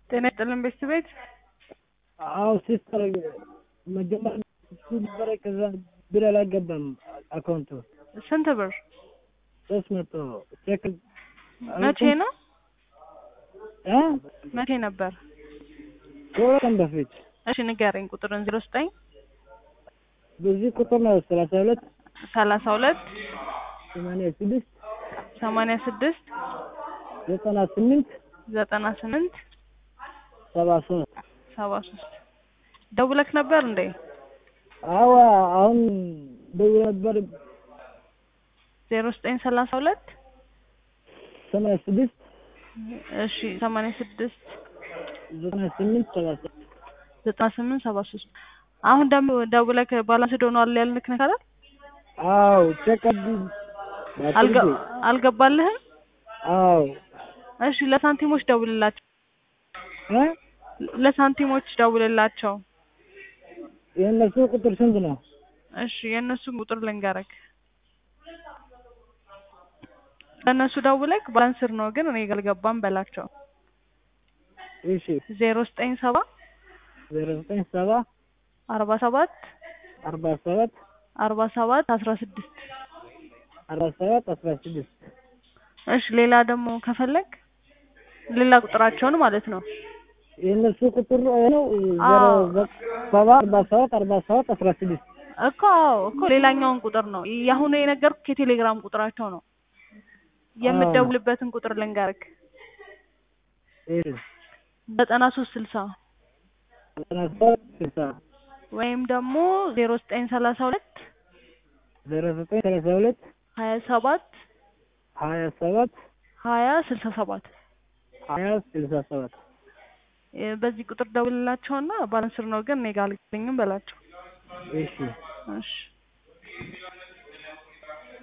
ጤና ይስጥልን ቤት አዎ ሲስተር መጀመሪያ ነበረ ከዛ ብር አላገባም አካውንቱ ስንት ብር 300 ቼክ መቼ ነው መቼ ነበር ከወራም በፊት እሺ ንገረኝ ቁጥሩን 09 በዚህ ቁጥር ነው 32 86 98 98 73 ደውለክ ነበር እንዴ? አዎ አሁን ደውዬ ነበር 0932 86 እሺ 86 98 73 አሁን ደግሞ ደውለክ ባላንስ ዶኗል ያልንክ ነገር አይደል? አዎ ቼክ አልገባልህም? አዎ እሺ ለሳንቲሞች ደውልላቸው ለሳንቲሞች ደውልላቸው የእነሱ ቁጥር ስንት ነው? እሺ የእነሱን ቁጥር ልንገርክ ለእነሱ ደውለክ ባላንስር ነው ግን እኔ አልገባም በላቸው እሺ 097 47 16 እሺ ሌላ ደግሞ ከፈለክ ሌላ ቁጥራቸውን ማለት ነው የእነሱ ቁጥር ነው 47 16 እኮ ሌላኛውን ቁጥር ነው ያሁኑ የነገርኩህ የቴሌግራም ቁጥራቸው ነው የምትደውልበትን ቁጥር ልንገርክ 9360 ወይም ደግሞ 0932 27 2067 በዚህ ቁጥር ደውልላቸውና ባላንስር ነው ግን እኔ ጋር አልገኝም በላቸው። እሺ እሺ